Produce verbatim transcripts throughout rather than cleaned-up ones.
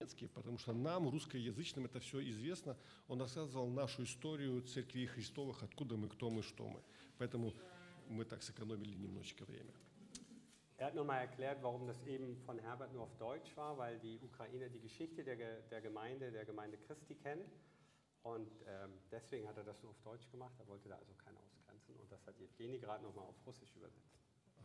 по-немецки, потому что нам, русскоязычным, это все известно. Он рассказывал нашу историю церквей Христовых, откуда мы, кто мы, что мы. Поэтому мы так сэкономили немножечко время. Er hat nochmal erklärt, warum das eben von Herbert nur auf Deutsch war, weil die Ukrainer die Geschichte der, der Gemeinde, der Gemeinde Christi kennen. Und ähm, deswegen hat er das nur auf Deutsch gemacht. Er wollte da also keinen ausgrenzen. Und das hat Evgeny gerade nochmal auf Russisch übersetzt.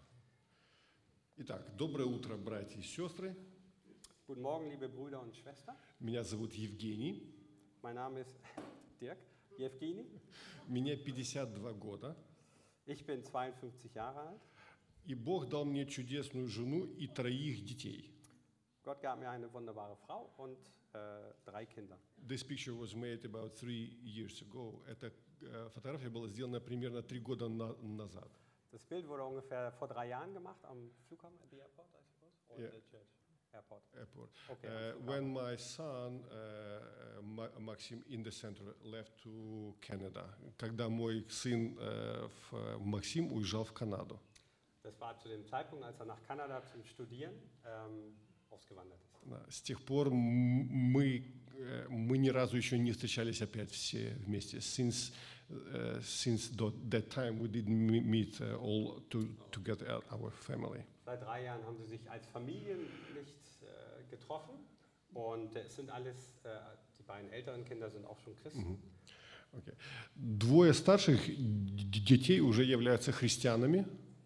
Итак, доброе утро, братья и сестры. Guten Morgen, liebe Brüder und Schwestern. Меня зовут Евгений. Mein Name ist Dirk, Evgeny. Мне пятьдесят два года. Ich bin zweiundfünfzig Jahre alt. И Бог дал мне чудесную жену и троих детей. Gott gab mir eine wunderbare Frau und äh, drei Kinder. This picture was made about three years ago. Эта äh, фотография была сделана примерно три года на, назад. Das Bild wurde ungefähr vor drei Jahren gemacht am Flughafen, at the airport, I suppose, or Yeah. the church? Airport. Airport. Okay, Uh, am when my son uh, Ma- Maxim in the center left to Canada, когда мой сын uh, в- Максим уезжал в Канаду. Das war zu dem Zeitpunkt, als er nach Kanada zum Studieren ähm, ausgewandert ist. Да, С тех пор м- мы э, мы ни разу еще не встречались опять все вместе. Since uh, since tho- that time we didn't me- meet uh, all to, together as our family. Seit drei Jahren haben sie sich als Familie nicht äh, getroffen und äh, es sind alles, äh, die beiden älteren Kinder sind auch schon Christen. Okay. Двое старших д- детей уже являются христианами.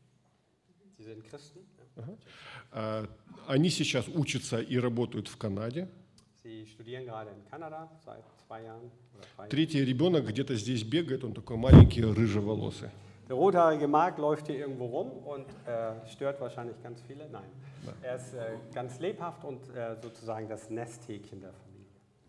Sie sind Christen. Ja. А, Они сейчас учатся и работают в Канаде. Sie studieren gerade in Kanada seit zwei Jahren oder drei Jahren. Третий ребенок где-то здесь бегает, он такой маленький, рыжеволосый. Der rothaarige Mark läuft hier irgendwo rum und äh, stört wahrscheinlich ganz viele. Nein, er ist äh, ganz lebhaft und äh, sozusagen das Nesthäkchen der Familie.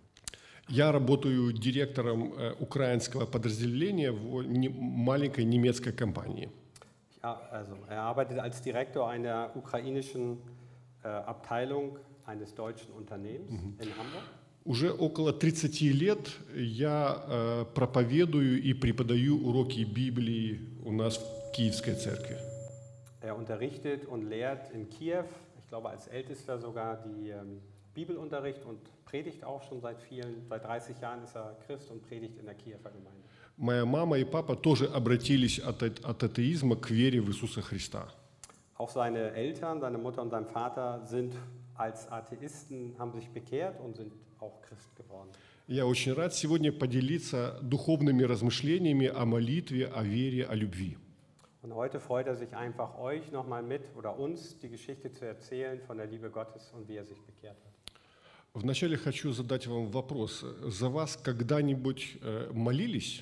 Я работаю директором э, украинского подразделения в не- маленькой немецкой компании. Ja, also er arbeitet als Direktor einer ukrainischen äh, Abteilung eines deutschen Unternehmens in Hamburg. Уже около тридцати лет я э, проповедую и преподаю уроки Библии у нас в Киевской церкви. Er unterrichtet und lehrt in Kiew, ich glaube als Ältester sogar die ähm, Bibelunterricht und predigt auch schon seit vielen, seit dreißig Jahren ist er Christ und predigt in der Kiewer Gemeinde. Моя мама и папа тоже обратились от, а- от атеизма к вере в Иисуса Христа. Auch seine Eltern, seine Mutter und sein Vater sind als Atheisten, haben sich bekehrt und sind auch Christ geworden. Я очень рад сегодня поделиться духовными размышлениями о молитве, о вере, о любви. Und heute freut er sich einfach, euch nochmal mit oder uns die Geschichte zu erzählen von der Liebe Gottes und wie er sich bekehrt hat. Вначале хочу задать вам вопрос. За вас когда-нибудь э, молились?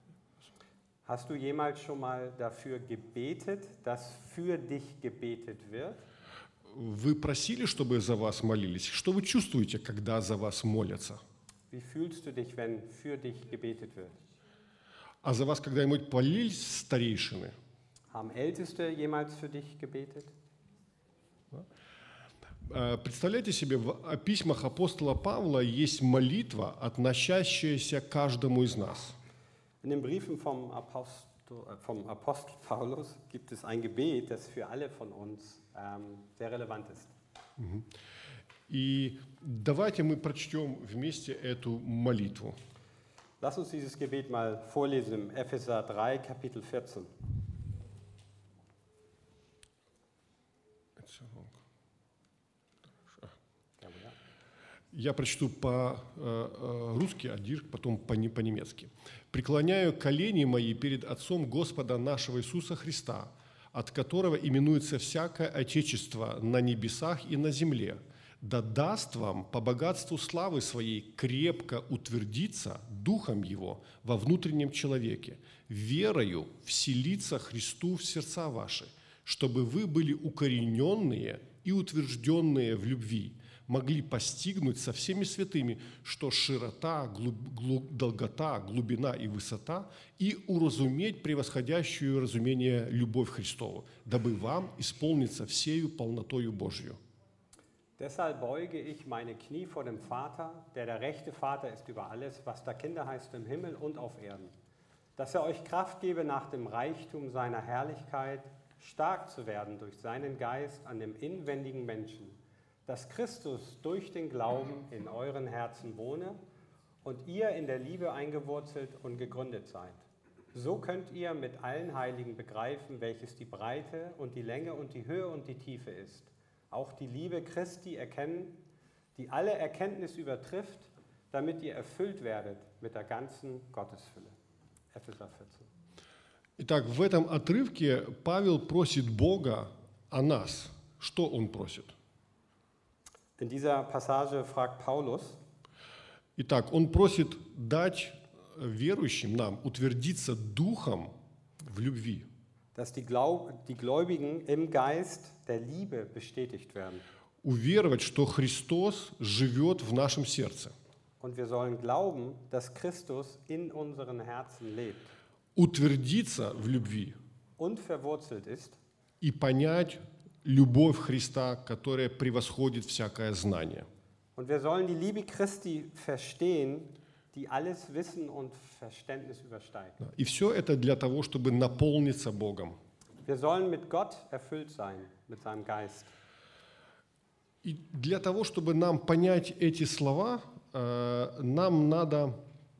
Hast du jemals schon mal dafür gebetet, dass für dich gebetet wird? Вы просили, чтобы за вас молились? Что вы чувствуете, когда за вас молятся? Wie fühlst du dich, wenn für dich gebetet wird? А за вас когда-нибудь молились старейшины? Haben Älteste jemals für dich gebetet? Э, Представляете себе, в о- письмах апостола Павла есть молитва, относящаяся к каждому из нас. In den Briefen vom Apostel, äh, vom Apostel Paulus gibt es ein Gebet, das für alle von uns ähm, sehr relevant ist. И давайте мы прочтем вместе эту молитву. Lass uns dieses Gebet mal vorlesen im Epheser drei, Kapitel vierzehn. Я прочту по-русски, а Дирк потом по- по-немецки. «Преклоняю колени мои перед Отцом Господа нашего Иисуса Христа, от которого именуется всякое Отечество на небесах и на земле, да даст вам по богатству славы Своей крепко утвердиться Духом Его во внутреннем человеке, верою вселиться Христу в сердца ваши, чтобы вы были укорененные и утвержденные в любви, могли постигнуть со всеми святыми, что широта, глуб- глу- долгота, глубина и высота, и уразуметь превосходящую разумение любовь Христову, дабы вам исполниться всею полнотою Божью». Deshalb beuge ich meine Knie vor dem Vater, der der rechte Vater ist über alles, was da Kinder heißt im Himmel und auf Erden, dass er euch Kraft gebe, nach dem Reichtum seiner Herrlichkeit stark zu werden durch seinen Geist an dem inwendigen Menschen, dass Christus durch den Glauben in euren Herzen wohne und ihr in der Liebe eingewurzelt und gegründet seid. So könnt ihr mit allen Heiligen begreifen, welches die Breite und die Länge und die Höhe und die Tiefe ist. Auch die Liebe Christi erkennen, die alle Erkenntnis übertrifft, damit ihr erfüllt werdet mit der ganzen Gottesfülle. Epheser vierzehn. Итак, в этом отрывке Павел просит Бога о нас. Что он просит? In dieser Passage fragt Paulus, Итак, он просит дать верующим нам утвердиться духом в любви. dass die, Glaub- die Gläubigen im Geist der Liebe bestätigt werden. Уверовать, что Христос живет в нашем сердце. Und wir sollen glauben, dass Christus in unseren Herzen lebt Утвердиться в любви und verwurzelt ist и понять любовь Христа, которая превосходит всякое знание. und wir sollen die Liebe Christi verstehen, die alles Wissen und Verständnis übersteigt. И все это для того, чтобы наполниться Богом. Wir sollen mit Gott erfüllt sein, mit seinem Geist. И для того, чтобы нам понять эти слова, э, нам надо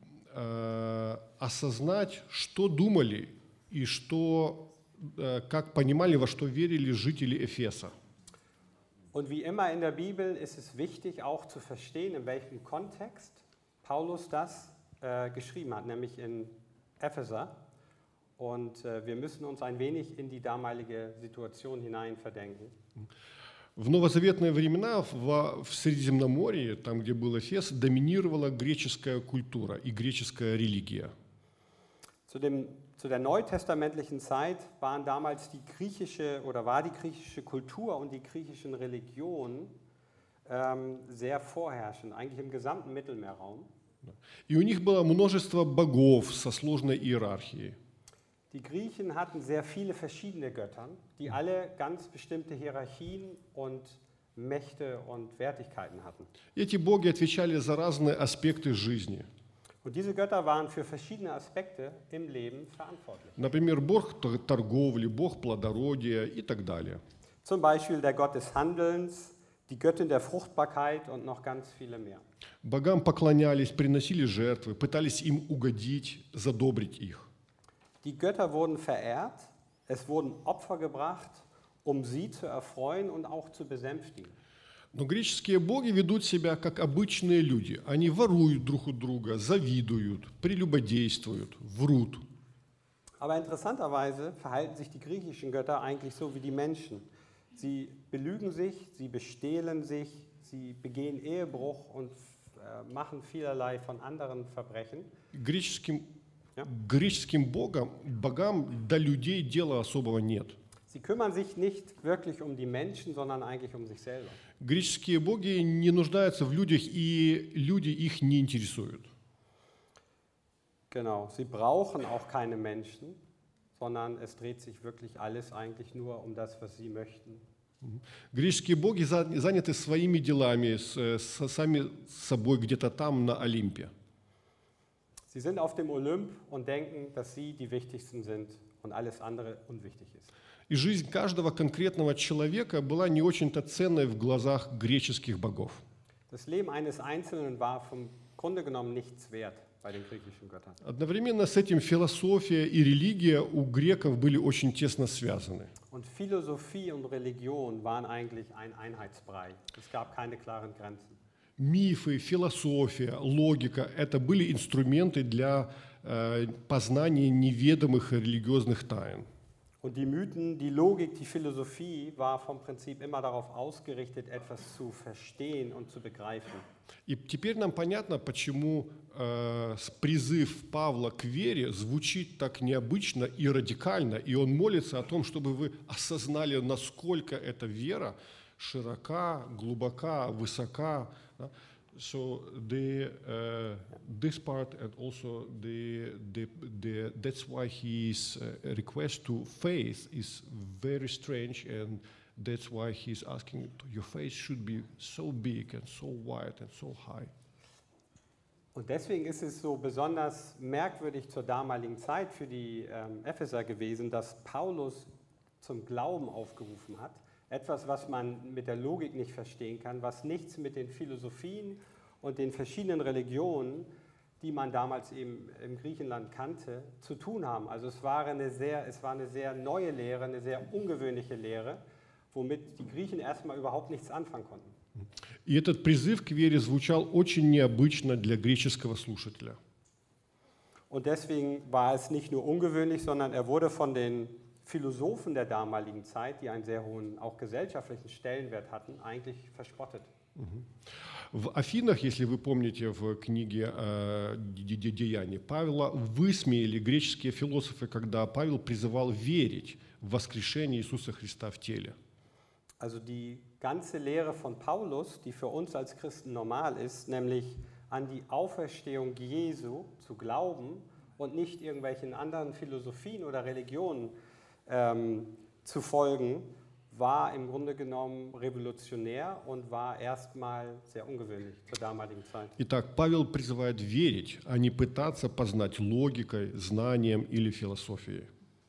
э, осознать, что думали и что, э, как понимали, во что верили жители Эфеса. Und wie immer in der Bibel ist es wichtig, auch zu verstehen, in welchem Kontext Paulus das äh, geschrieben hat, nämlich in Epheser. Und äh, wir müssen uns ein wenig in die damalige Situation hinein verdenken. В новозаветные времена в, в Средиземноморье, там, где был Эфес, доминировала греческая культура и греческая религия. Zu, dem, zu der neutestamentlichen Zeit waren damals die griechische oder war die griechische Kultur und die griechischen Religionen ähm, sehr vorherrschend, eigentlich im gesamten Mittelmeerraum. И у них было множество богов со сложной иерархией. Die Griechen hatten sehr viele verschiedene Götter, die alle ganz bestimmte Hierarchien und Mächte und Wertigkeiten hatten. Эти боги отвечали за разные аспекты жизни. Und diese Götter waren für verschiedene Aspekte im Leben verantwortlich. Например, бог т- торговли, бог плодородия и так далее. Zum Beispiel der Gott des Handelns, die Göttin der Fruchtbarkeit und noch ganz viele mehr. Богам поклонялись, приносили жертвы, пытались им угодить, задобрить их. Die Götter wurden verehrt, es wurden Opfer gebracht, um sie zu erfreuen und auch zu besänftigen. Но греческие боги ведут себя как обычные люди. Они воруют друг у друга, завидуют, прелюбодействуют, врут. Aber interessanterweise verhalten sich die griechischen Götter eigentlich so wie die Menschen. Sie belügen sich, sie bestehlen sich, sie begehen Ehebruch und äh, machen vielerlei von anderen Verbrechen. Греческим, Ja. греческим богам, богам до людей дела особого нет. Sie kümmern sich nicht wirklich um die Menschen, sondern eigentlich um sich selber. Греческие боги не нуждаются в людях, и люди их не интересуют. Genau, sie brauchen auch keine Menschen, sondern es dreht sich wirklich alles eigentlich nur um das, was sie möchten. Греческие боги за- заняты своими делами, с, с- сами собой где-то там на Олимпе. Sie sind auf dem Olymp und denken, dass sie die Wichtigsten sind und alles andere unwichtig ist. И жизнь каждого конкретного человека была не очень-то ценной в глазах греческих богов. Das Leben eines Einzelnen war vom Grunde genommen nichts wert bei den griechischen Göttern. Одновременно с этим философия и религия у греков были очень тесно связаны. Und Philosophie und Religion waren eigentlich ein Einheitsbrei. Es gab keine klaren Grenzen. Мифы, философия, логика – это были инструменты для э, познания неведомых религиозных тайн. Und die Mythen, die Logik, die Philosophie war vom Prinzip immer darauf ausgerichtet, etwas zu verstehen und zu begreifen. И теперь нам понятно, почему э, с- призыв Павла к вере звучит так необычно и радикально, и он молится о том, чтобы вы осознали, насколько эта вера широка, глубока, высока. да. So the, uh, this part and also the, the, the, that's why his uh, request to faith is very strange, and that's why he's asking, your faith should be so big and so wide and so high. Und deswegen ist es so besonders merkwürdig zur damaligen Zeit für die ähm, Epheser gewesen, dass Paulus zum Glauben aufgerufen hat, etwas, was man mit der Logik nicht verstehen kann, was nichts mit den Philosophien und den verschiedenen Religionen, die man damals eben im Griechenland kannte, zu tun haben. Also es war eine sehr, es war eine sehr neue Lehre, eine sehr ungewöhnliche Lehre, womit die Griechen erstmal überhaupt nichts anfangen konnten. И этот призыв к вере звучал очень необычно для греческого слушателя. Und deswegen war es nicht nur ungewöhnlich, sondern er wurde von den Philosophen der damaligen Zeit, die einen sehr hohen, auch gesellschaftlichen Stellenwert hatten, eigentlich verspottet. В Афинах, если вы помните в книге э, «Деяния» Павла, высмеяли греческие философы, когда Павел призывал верить в воскрешение Иисуса Христа в теле. Also die ganze Lehre von Paulus, die für uns als Christen normal ist, nämlich an die Auferstehung Jesu zu glauben und nicht irgendwelchen anderen Philosophien oder Religionen ähm, zu folgen, war im Grunde genommen revolutionär und war erstmal sehr ungewöhnlich zur damaligen Zeit. Итак, Павел призывает верить, а не пытаться познать логикой, знанием или философией.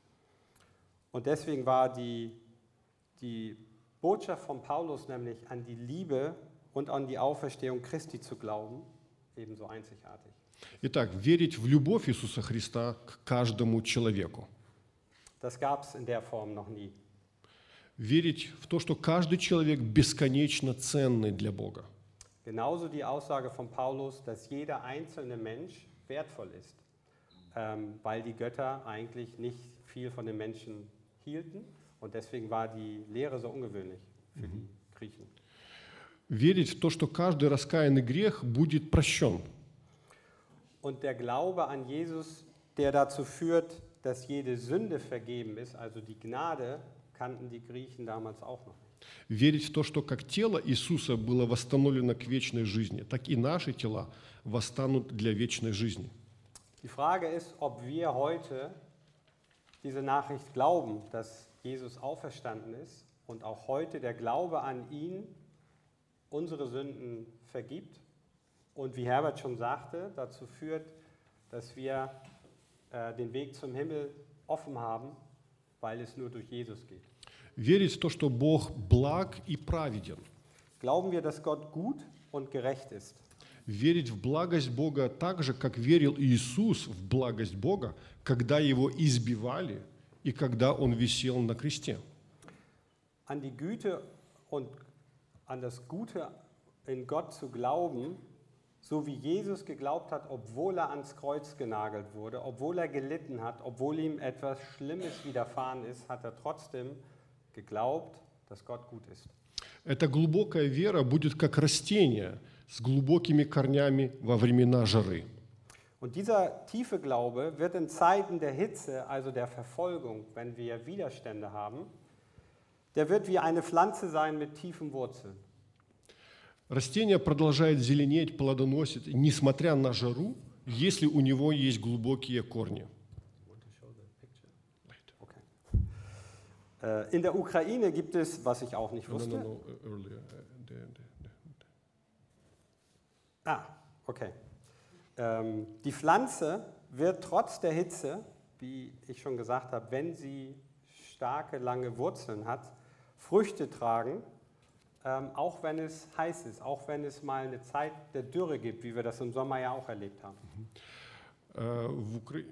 Und deswegen war die, die Botschaft von Paulus, nämlich an die Liebe und an die Auferstehung Christi zu glauben, ebenso einzigartig. Итак, верить в любовь Иисуса Христа к каждому человеку. Das gab es in der Form noch nie. Верить в то, что каждый человек бесконечно ценный для Бога. Genauso die Aussage von Paulus, dass jeder einzelne Mensch wertvoll ist, ähm, weil die Götter eigentlich nicht viel von den Menschen hielten und deswegen war die Lehre so ungewöhnlich für die Griechen. Верить в то, что каждый раскаянный грех будет прощен. Und der Glaube an Jesus, der dazu führt, dass jede Sünde vergeben ist, also die Gnade, kannten die Griechen damals auch noch nicht. Верить в то, что как тело Иисуса было восстановлено к вечной жизни, так и наши тела восстанут для вечной жизни. Die Frage ist, ob wir heute diese Nachricht glauben, dass Jesus auferstanden ist und auch heute der Glaube an ihn unsere Sünden vergibt und wie Herbert schon sagte, dazu führt, dass wir äh, den Weg zum Himmel offen haben, weil es nur durch Jesus geht. Верить в то, что Бог благ и праведен. Glauben wir, dass Gott gut und gerecht ist? Верить в благость Бога так же, как верил Иисус в благость Бога, когда Его избивали и когда Он висел на кресте. An die Güte und an das Gute in Gott zu glauben, so wie Jesus geglaubt hat, obwohl er ans Kreuz genagelt wurde, obwohl er gelitten hat, obwohl ihm etwas Schlimmes widerfahren ist, hat er trotzdem geglaubt, dass Gott gut ist. Эта глубокая вера будет как растение с глубокими корнями во времена жары. Und dieser tiefe Glaube wird in Zeiten der Hitze, also der Verfolgung, wenn wir Widerstände haben, der wird wie eine Pflanze sein mit tiefen Wurzeln. Растение продолжает зеленеть, плодоносит, несмотря на жару, если у него есть глубокие корни. Okay. In der Ukraine gibt es, was ich auch nicht wusste. No, no, no, earlier. The, the, the. Ah, okay. Ähm, die Pflanze wird trotz der Hitze, wie ich schon gesagt habe, wenn sie starke, lange Wurzeln hat, Früchte tragen, ähm, auch wenn es heiß ist, auch wenn es mal eine Zeit der Dürre gibt, wie wir das im Sommer ja auch erlebt haben. Uh, в Укра...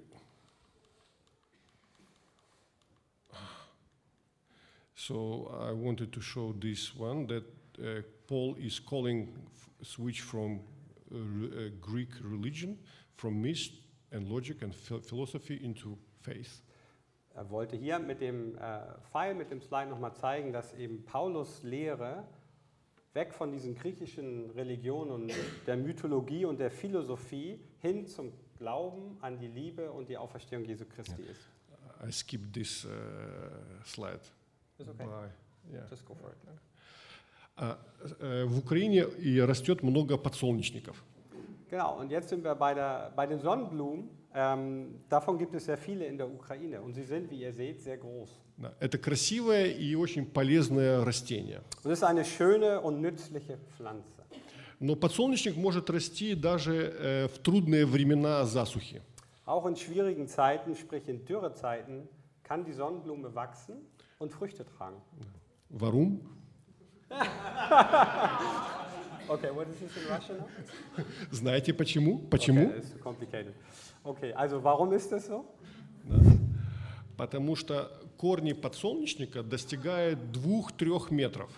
So I wanted to show this one that uh, Paul is calling f- switch from uh, re- uh, Greek religion, from myth and logic and ph- philosophy into faith. Er wollte hier mit dem äh, Pfeil, mit dem Slide nochmal zeigen, dass eben Paulus Lehre weg von diesen griechischen Religionen und der Mythologie und der Philosophie hin zum Glauben an die Liebe und die Auferstehung Jesu Christi ist. I skipped this uh, slide. Ist okay. By, yeah. Just go for it. А, э, В Украине и растет много подсолнечников. Genau, und jetzt sind wir bei, der, bei den Sonnenblumen. Ähm, davon gibt es sehr viele in der Ukraine und sie sind, wie ihr seht, sehr groß. Да, это красивое и очень полезное растение. Und es ist eine schöne und nützliche Pflanze. Но подсолнечник может расти даже э, в трудные времена засухи. Auch in schwierigen Zeiten, sprich in Dürrezeiten, kann die Sonnenblume wachsen und Früchte tragen. Warum? Okay, what is this in Russian now? Знаете почему? Почему? Okay, it's complicated. Okay, also warum ist das so? Потому что корни подсолнечника достигают двух-трех метров.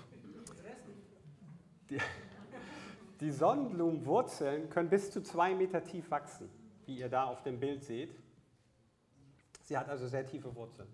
Die, die Sonnenblumenwurzeln können bis zu zwei Meter tief wachsen, wie ihr da auf dem Bild seht. Sie hat also sehr tiefe Wurzeln.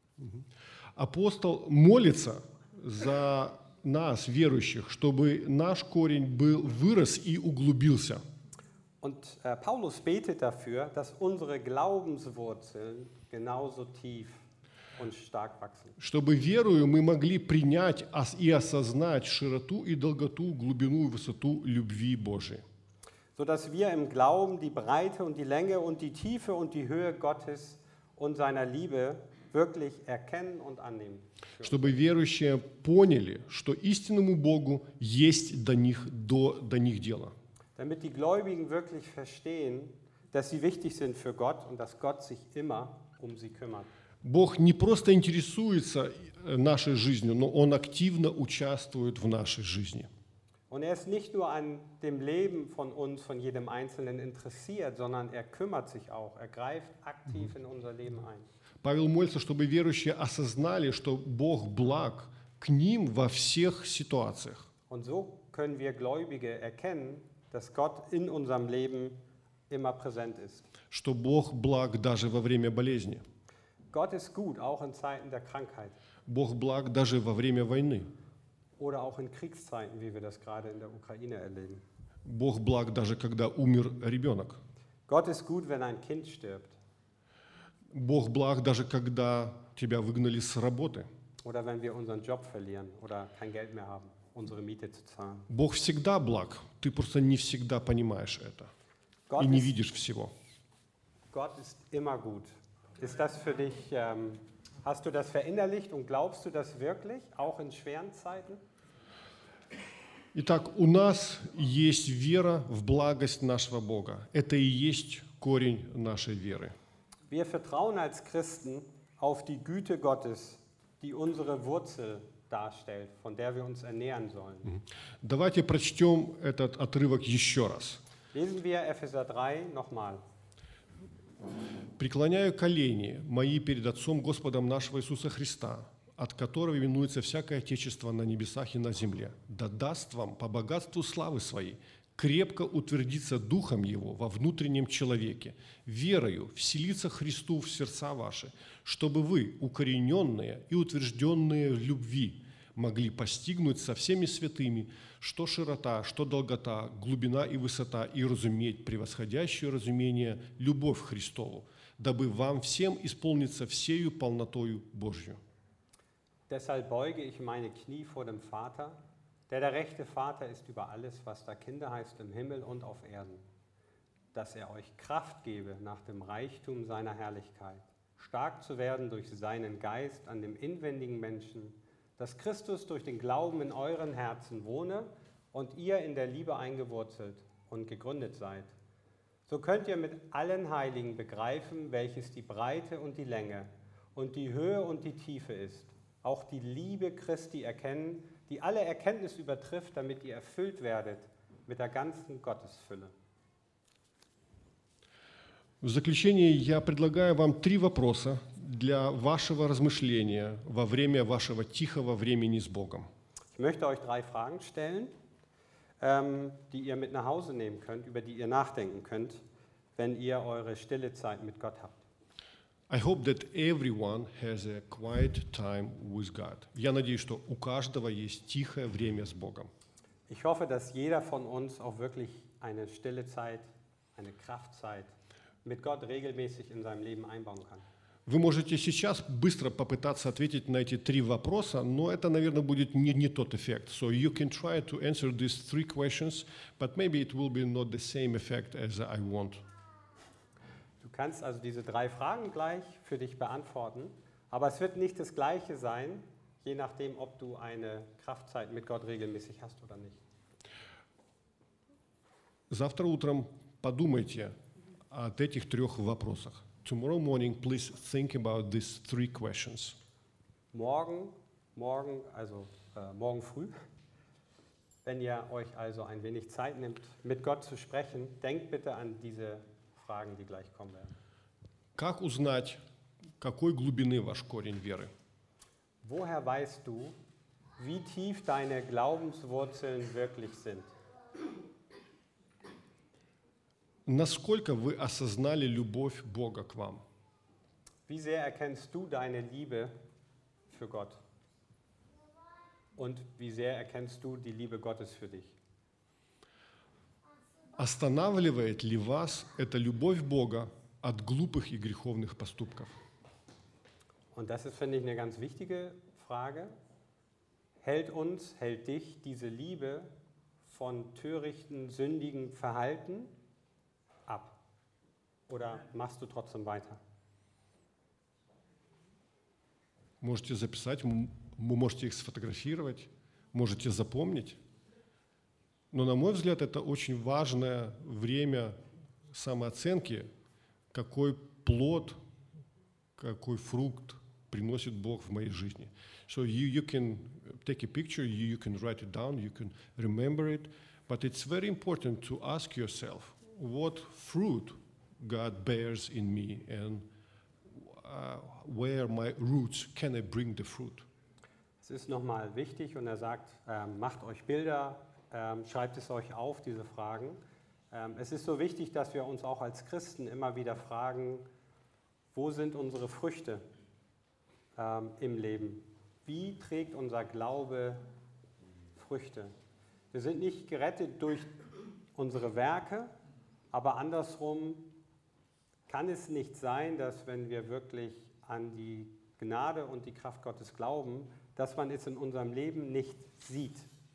Апостол молится за нас, верующих, чтобы наш корень был, вырос и углубился. Und äh, Paulus betet dafür, dass unsere Glaubenswurzeln genauso tief und stark wachsen. Чтобы верою мы могли принять и осознать широту и долготу, глубину и высоту любви Божией. Sodass wir im Glauben die Breite und die Länge und die Tiefe und die Höhe Gottes und seiner Liebe wirklich erkennen und annehmen. Чтобы верующие поняли, что истинному Богу есть до них, до, до них дело. Damit die Gläubigen wirklich verstehen, dass sie wichtig sind für Gott und dass Gott sich immer um sie kümmert. Бог не просто интересуется нашей жизнью, но Он активно участвует в нашей жизни. Und er ist nicht nur an dem Leben von uns, von jedem Einzelnen interessiert, sondern er kümmert sich auch. Er greift aktiv in unser Leben ein. Павел молится, чтобы верующие осознали, что Бог благ к ним во всех ситуациях. Und so können wir Gläubige erkennen, dass Gott in unserem Leben immer präsent ist. Что Бог благ даже во время болезни. Gott ist gut, auch in Zeiten der Krankheit. Бог благ даже во время войны. Oder auch in Kriegszeiten, wie wir das gerade in der Ukraine erleben. Бог благ даже когда умер ребенок. Gott ist gut, wenn ein Kind stirbt. Бог благ даже когда тебя выгнали с работы. Oder wenn wir unseren Job verlieren oder kein Geld mehr haben, unsere Miete zu zahlen. Бог всегда благ, ты просто не всегда понимаешь это Gott и не ist, видишь всего. Gott ist immer gut. Ist das für dich, ähm, hast du das verinnerlicht und glaubst du das wirklich, auch in schweren Zeiten? Итак, у нас есть вера в благость нашего Бога. Это и есть корень нашей веры. Wir vertrauen als Christen auf die Güte Gottes, die unsere Wurzel darstellt, von der wir uns ernähren sollen. Давайте прочтем этот отрывок еще раз. Lesen wir Epheser drei nochmal. «Преклоняю колени мои перед Отцом Господом нашего Иисуса Христа, от которого именуется всякое Отечество на небесах и на земле, да даст вам по богатству славы Своей крепко утвердиться Духом Его во внутреннем человеке, верою вселиться Христу в сердца ваши, чтобы вы, укорененные и утвержденные в любви, могли постигнуть со всеми святыми, что широта, что долгота, глубина и высота, и разуметь превосходящее разумение любовь Христову, дабы вам всем исполниться всею полнотою Божью». Deshalb beuge ich meine Knie vor dem Vater, der der rechte Vater ist über alles, was da Kinder heißt im Himmel und auf Erden, dass er euch Kraft gebe nach dem Reichtum seiner Herrlichkeit, stark zu werden durch seinen Geist an dem inwendigen Menschen, dass Christus durch den Glauben in euren Herzen wohne und ihr in der Liebe eingewurzelt und gegründet seid. So könnt ihr mit allen Heiligen begreifen, welches die Breite und die Länge und die Höhe und die Tiefe ist, auch die Liebe Christi erkennen, die alle Erkenntnis übertrifft, damit ihr erfüllt werdet mit der ganzen Gottesfülle. В заключение я предлагаю вам три вопроса для вашего размышления во время вашего тихого времени с Богом. Ich möchte euch drei Fragen stellen, ähm, die ihr mit nach Hause nehmen könnt, über die ihr nachdenken könnt, wenn ihr eure stille Zeit mit Gott habt. I hope that everyone has a quiet time with God. Я надеюсь, что у каждого есть тихое время с Богом. Ich hoffe, dass jeder von uns auch wirklich eine stille Zeit, eine Kraftzeit mit Gott regelmäßig in seinem Leben einbauen kann. Вы можете сейчас быстро попытаться ответить на эти три вопроса, но это, наверное, будет не, не тот эффект. So you can try to answer these three questions, but maybe it will be not the same effect as I want. Du kannst also diese drei Fragen gleich für dich beantworten, aber es wird nicht das Gleiche sein, je nachdem, ob du eine Kraftzeit mit Gott regelmäßig hast oder nicht. Завтра утром подумайте о этих трех вопросах. Tomorrow morning, please think about these three questions. Morgen morgen, also äh, morgen früh. Wenn ihr euch also ein wenig Zeit nimmt, mit Gott zu sprechen, denkt bitte an diese Fragen, die gleich kommen werden. Как узнать, какой глубины ваш корень веры? Woher weißt du, wie tief deine Glaubenswurzeln wirklich sind? Насколько вы осознали любовь Бога к вам? Wie sehr erkennst du deine Liebe für Gott? Und wie sehr erkennst du die Liebe Gottes für dich? Останавливает ли вас эта любовь Бога от глупых и греховных поступков? Und das ist, finde ich, eine ganz wichtige Frage. Hält uns, hält dich diese Liebe von törichten, sündigen Verhalten ab? Oder machst du trotzdem weiter? Можете записать, м- вы можете их сфотографировать, можете запомнить. Но, на мой взгляд, это очень важное время самооценки, какой плод, какой фрукт приносит Бог в моей жизни. So you, you can take a picture, you, you can write it down, you can remember it, but it's very important to ask yourself, what fruit God bears in me and uh, where my roots can I bring the fruit? Es ist nochmal wichtig und er sagt, ähm, macht euch Bilder, ähm, schreibt es euch auf, diese Fragen. Ähm, es ist so wichtig, dass wir uns auch als Christen immer wieder fragen, wo sind unsere Früchte ähm, im Leben? Wie trägt unser Glaube Früchte? Wir sind nicht gerettet durch unsere Werke, aber andersrum kann es nicht sein, dass wenn wir wirklich an die Gnade und die Kraft Gottes glauben, dass man es in unserem Leben nicht sieht.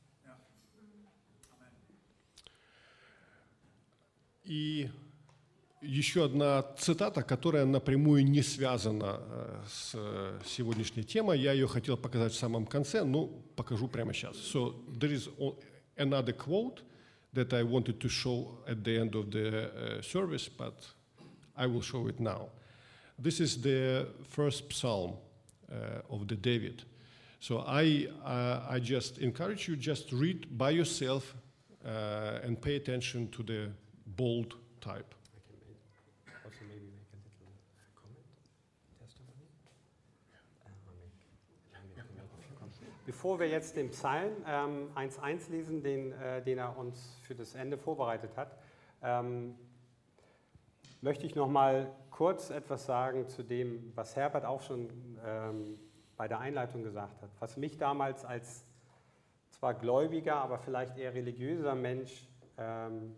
И еще одна цитата, которая напрямую не связана э, с э, сегодняшней темой. Я ее хотел показать в самом конце, но покажу прямо сейчас. So there is o- another quote that I wanted to show at the end of the uh, service, but I will show it now. This is the first psalm uh, of the David. So I, uh, I just encourage you just read by yourself uh, and pay attention to the bold type. I can make, also maybe make a little comment, testimony. Uh, I'll make, maybe I can make a few comments. Bevor wir jetzt den Psalm ähm, eins eins lesen, den, äh, den er uns für das Ende vorbereitet hat, ähm, möchte ich noch mal kurz etwas sagen zu dem, was Herbert auch schon ähm, bei der Einleitung gesagt hat. Was mich damals als zwar gläubiger, aber vielleicht eher religiöser Mensch ähm,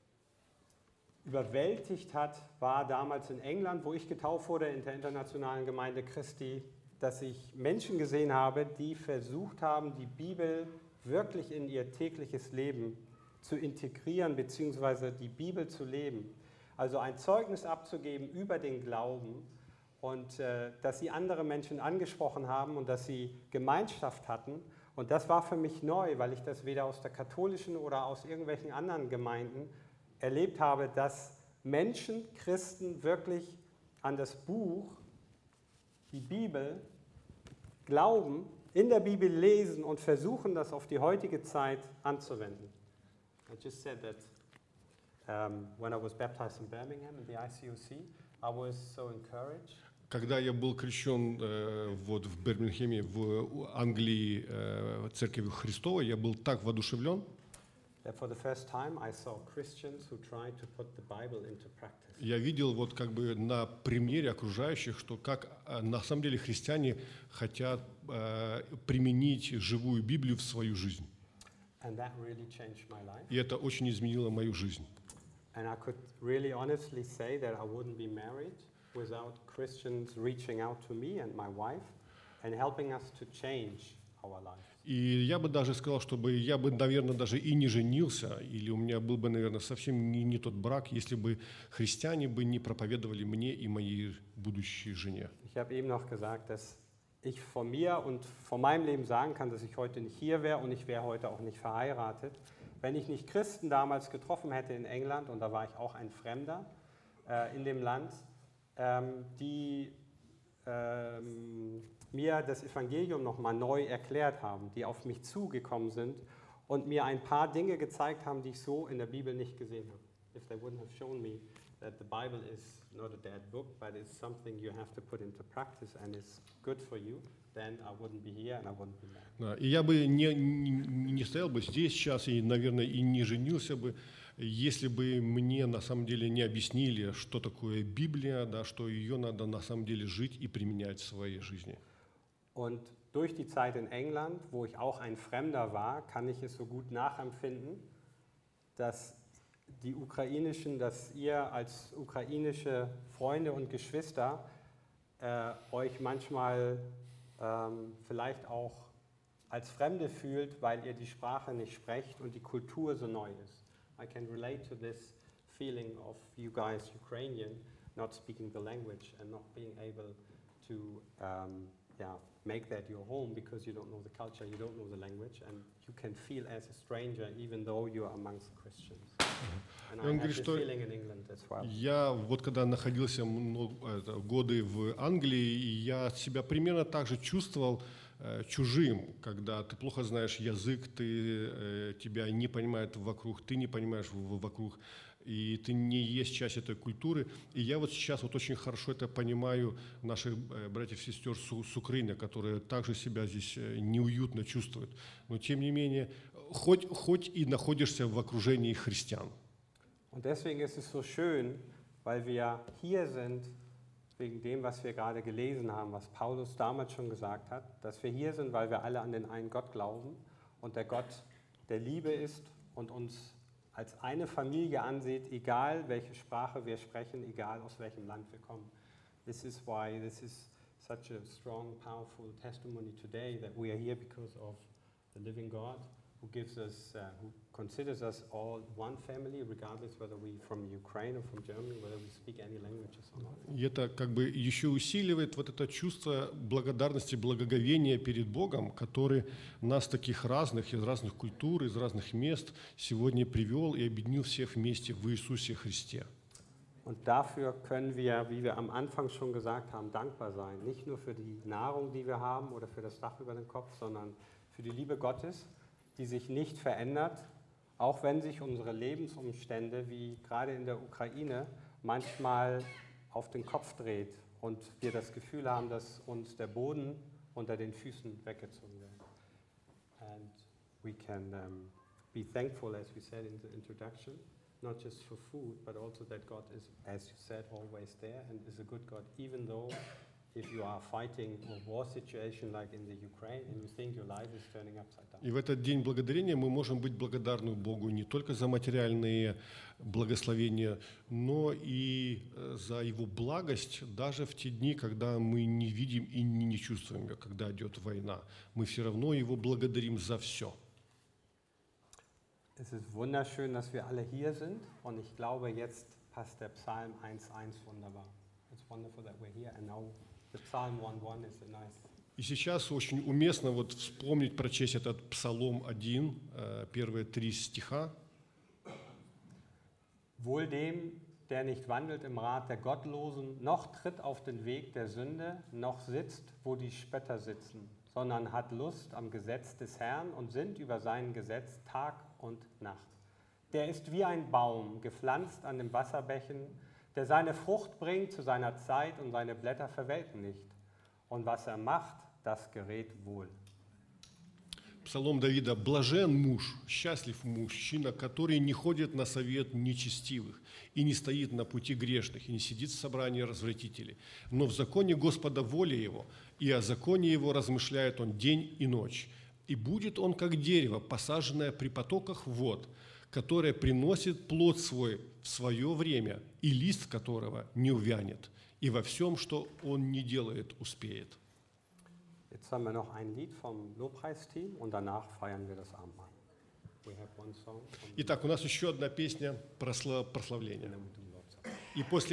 überwältigt hat, war damals in England, wo ich getauft wurde, in der internationalen Gemeinde Christi, dass ich Menschen gesehen habe, die versucht haben, die Bibel wirklich in ihr tägliches Leben zu integrieren, beziehungsweise die Bibel zu leben. Also ein Zeugnis abzugeben über den Glauben und äh, dass sie andere Menschen angesprochen haben und dass sie Gemeinschaft hatten. Und das war für mich neu, weil ich das weder aus der katholischen oder aus irgendwelchen anderen Gemeinden erlebt habe, dass Menschen, Christen wirklich an das Buch, die Bibel, glauben, in der Bibel lesen und versuchen, das auf die heutige Zeit anzuwenden. I just said that um, when I was baptized in Birmingham in the I C O C, I was so encouraged. Когда я был крещен э, вот в Бирмингеме, в Англии, э, Церковью Христовой, я был так воодушевлен, That for the first time I saw Christians who tried to put the Bible into practice. я видел вот как бы на примере окружающих, что как э, на самом деле христиане хотят э, применить живую Библию в свою жизнь. And that really changed my life. И это очень изменило мою жизнь. And I could really honestly say that I wouldn't be married without Christians reaching out to me and my wife and helping us to change our lives. И я бы даже сказал, чтобы я бы, наверное, даже и не женился, или у меня был бы, наверное, совсем не, не тот брак, если бы христиане бы не проповедовали мне и моей будущей жене. Ich habe eben noch gesagt, dass ich von mir und von meinem Leben sagen kann, dass ich heute nicht hier wäre und ich wäre heute auch nicht verheiratet, wenn ich nicht Christen damals getroffen hätte in England, und da war ich auch ein Fremder äh, in dem Land, ähm, die ähm, mir das Evangelium nochmal neu erklärt haben, die auf mich zugekommen sind und mir ein paar Dinge gezeigt haben, die ich so in der Bibel nicht gesehen habe. If they wouldn't have shown me that the Bible is not a dead book, but it's something you have to put into practice and it's good for you, then I wouldn't be here and I wouldn't be married. Да, и я бы не, не, не стоял бы здесь сейчас и, наверное, и не женился бы, если бы мне на самом деле не объяснили, что такое Библия, да, что ее надо на самом деле жить и применять в своей жизни. Und durch die Zeit in England, wo ich auch ein Fremder war, kann ich es so gut nachempfinden, dass die ukrainischen, dass ihr als ukrainische Freunde und Geschwister äh, euch manchmal ähm, vielleicht auch als Fremde fühlt, weil ihr die Sprache nicht sprecht und die Kultur so neu ist. I can relate to this feeling of you guys Ukrainian not speaking the language and not being able to um, yeah, make that your home because you don't know the culture, you don't know the language, and you can feel as a stranger even though you are amongst Christians. And I had this feeling in England as well. Я вот когда находился много, это, годы в Англии, я себя примерно так же чувствовал э, чужим, когда ты плохо знаешь язык, ты, э, тебя не понимают вокруг, ты не понимаешь в, вокруг, и ты не есть часть этой культуры. И я вот сейчас вот очень хорошо это понимаю наших братьев и сестер с, с Украины, которые также себя здесь неуютно чувствуют. Но тем не менее, хоть, хоть и находишься в окружении христиан. Und deswegen ist es so schön, weil wir hier sind, wegen dem, was wir gerade gelesen haben, was Paulus damals schon gesagt hat, dass wir hier sind, weil wir alle an den einen Gott glauben und der Gott der Liebe ist und uns als eine Familie ansieht, egal welche Sprache wir sprechen, egal aus welchem Land wir kommen. This is why this is such a strong, powerful testimony today that we are here because of the living God who gives us, uh, who considers us all one family, regardless whether we from Ukraine or from Germany, whether we speak any languages or not. И это как бы еще усиливает вот это чувство благодарности, благоговения перед Богом, который нас таких разных, из разных культур, из разных мест сегодня привел и объединил всех вместе в Иисусе Христе. Und dafür können wir, wie wir am Anfang schon gesagt haben, dankbar sein. Nicht nur für die Nahrung, die wir haben oder für das Dach über dem Kopf, sondern für die Liebe Gottes, die sich nicht verändert, auch wenn sich unsere Lebensumstände, wie gerade in der Ukraine, manchmal auf den Kopf dreht und wir das Gefühl haben, dass uns der Boden unter den Füßen weggezogen wird. And we can um, be thankful, as we said in the introduction, not just for food, but also that God is, as you said, always there and is a good God, even though if you are fighting a war situation like in the Ukraine and you think your life is turning upside down. И в этот день благодарения мы можем быть благодарны Богу не только за материальные благословения, но и за Его благость даже в те дни, когда мы не видим и не чувствуем ее, когда идет война. Мы все равно Его благодарим за все. Es ist wunderschön, dass wir alle hier sind und ich glaube, jetzt passt der Psalm eins eins wunderbar. It's wonderful that we're here and now the Psalm one one is a nice. И сейчас очень уместно вот вспомнить, прочесть этот Псалом один, первые три стиха. Wohl dem, der nicht wandelt im Rat der Gottlosen, noch tritt auf den Weg der Sünde, noch sitzt, wo die Spötter sitzen, sondern hat Lust am Gesetz des Herrn und sinnt über sein Gesetz Tag und Nacht. Der ist wie ein Baum, gepflanzt an den Wasserbächen, der seine Frucht bringt zu seiner Zeit und seine Blätter verwelken nicht. Und was er macht, das gerät wohl. Псалом Давида. «Блажен муж, счастлив мужчина, который не ходит на совет нечестивых, и не стоит на пути грешных, и не сидит в собрании развратителей. Но в законе Господа воля его, и о законе его размышляет он день и ночь. И будет он, как дерево, посаженное при потоках вод, которое приносит плод свой в свое время, и лист которого не увянет, и во всем, что он не делает, успеет». Jetzt haben wir noch ein Lied vom Lobpreisteam und danach feiern wir das Abendmahl. We have one song. Итак, у нас еще одна песня прославления. И после